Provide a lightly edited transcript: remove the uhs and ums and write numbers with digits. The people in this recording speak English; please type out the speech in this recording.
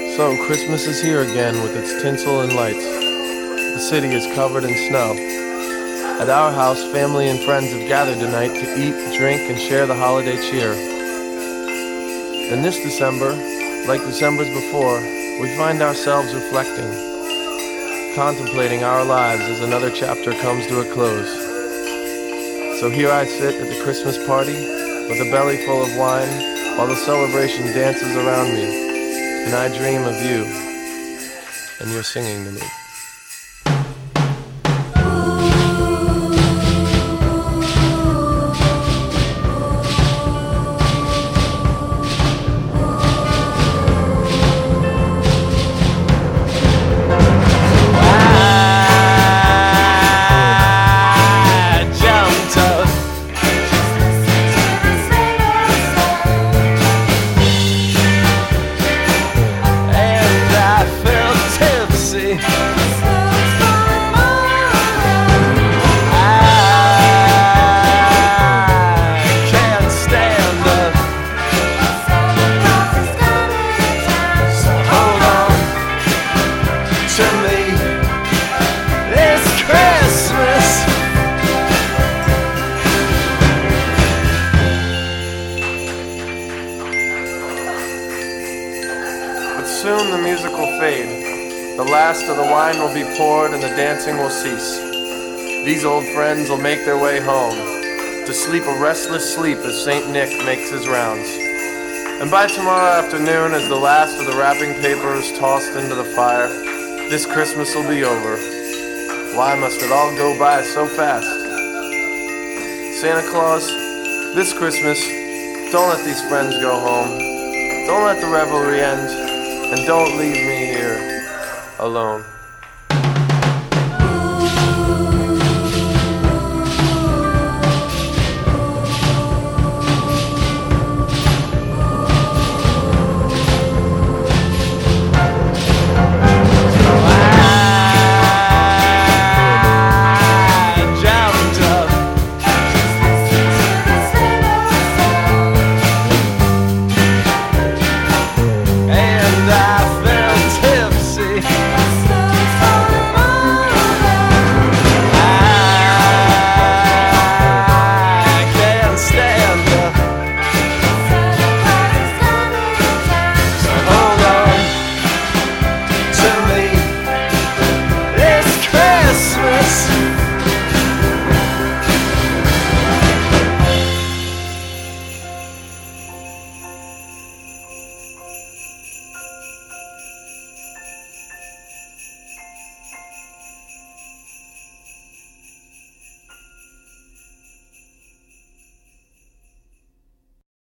So, Christmas is here again with its tinsel and lights. The city is covered in snow. At our house, family and friends have gathered tonight to eat, drink, and share the holiday cheer. And this December, like Decembers before, we find ourselves reflecting, contemplating our lives as another chapter comes to a close. So here I sit at the Christmas party with a belly full of wine while the celebration dances around me. And I dream of you, and you're singing to me. But soon the music will fade, the last of the wine will be poured and the dancing will cease. These old friends will make their way home, to sleep a restless sleep as St. Nick makes his rounds. And by tomorrow afternoon, as the last of the wrapping paper is tossed into the fire, this Christmas will be over. Why must it all go by so fast? Santa Claus, this Christmas, don't let these friends go home. Don't let the revelry end. And don't leave me here alone.